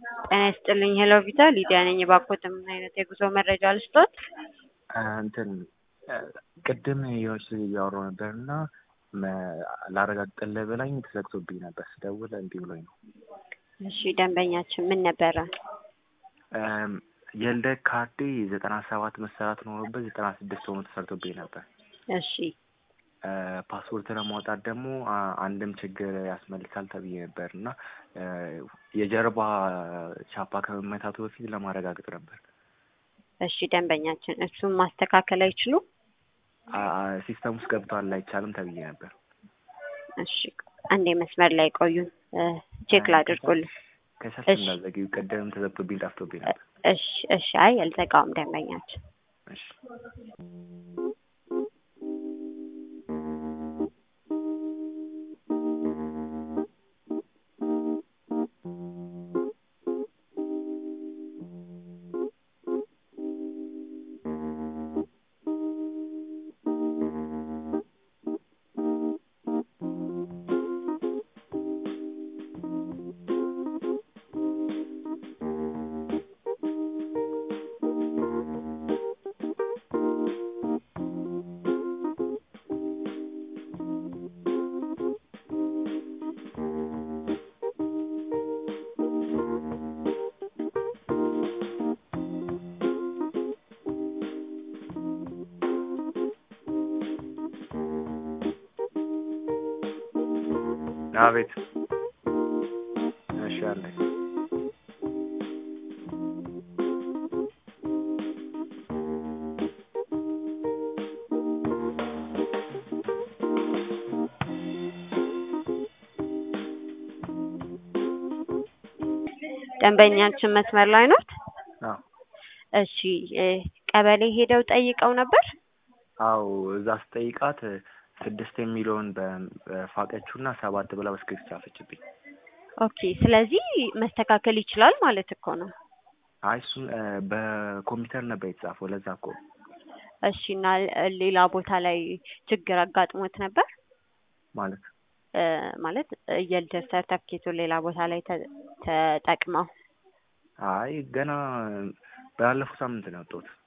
ጤና ይስጥልኝ ሄሎ ቪታ ሊዲያ ነኝ። እባክዎት ምን አይነት የጉዞ መረጃ ልስጥዎት? እንትን ቅድም የሆነች ልጅ እያወራሁ ነበርና ላረጋግጥልህ ብላኝ ተዘግቶብኝ ነበር። ስደውል እምቢ ብሎኝ ነው። እሺ ደንበኛችን ምን ነበረ? የልደት ካርዴ 97 መሰራት ኖሮበት 96 ሆኖ ተሰርቶብኝ ነበር። እሺ ፓስፖርት ለማውጣት ደግሞ አንድም ችግር ያስመልሳል ተብዬ ነበር እና የጀርባ ቻፓ ከመመታቱ በፊት ለማረጋገጥ ነበር። እሺ ደንበኛችን እሱን ማስተካከል አይችሉም? ሲስተም ውስጥ ገብቷል አይቻልም ተብዬ ነበር። እሺ አንዴ መስመር ላይ ቆዩን፣ ቼክ ላድርጉልህ። ከሰስ እንዳዘጊው ቀደም ተዘግቶብኝ ጠፍቶብኝ ነበር። እሺ አይ አልዘጋውም ደንበኛችን። እሺ አቤት። እሺ አለኝ። ደንበኛችን መስመር ላይ ነው? አዎ። እሺ ቀበሌ ሄደው ጠይቀው ነበር? አዎ እዛ ስጠይቃት 6 የሚለውን በፋቀችውና 7 ብላ በስክሪፕት ጻፈችብኝ። ኦኬ ስለዚህ መስተካከል ይችላል ማለት እኮ ነው። አይ እሱን በኮምፒውተር ነበር የተጻፈው ለዛ እኮ። እሺ እና ሌላ ቦታ ላይ ችግር አጋጥሞት ነበር? ማለት የልደት ሰርተፍኬቱን ሌላ ቦታ ላይ ተጠቅመው? አይ ገና ባለፈው ሳምንት ነው ያወጣሁት።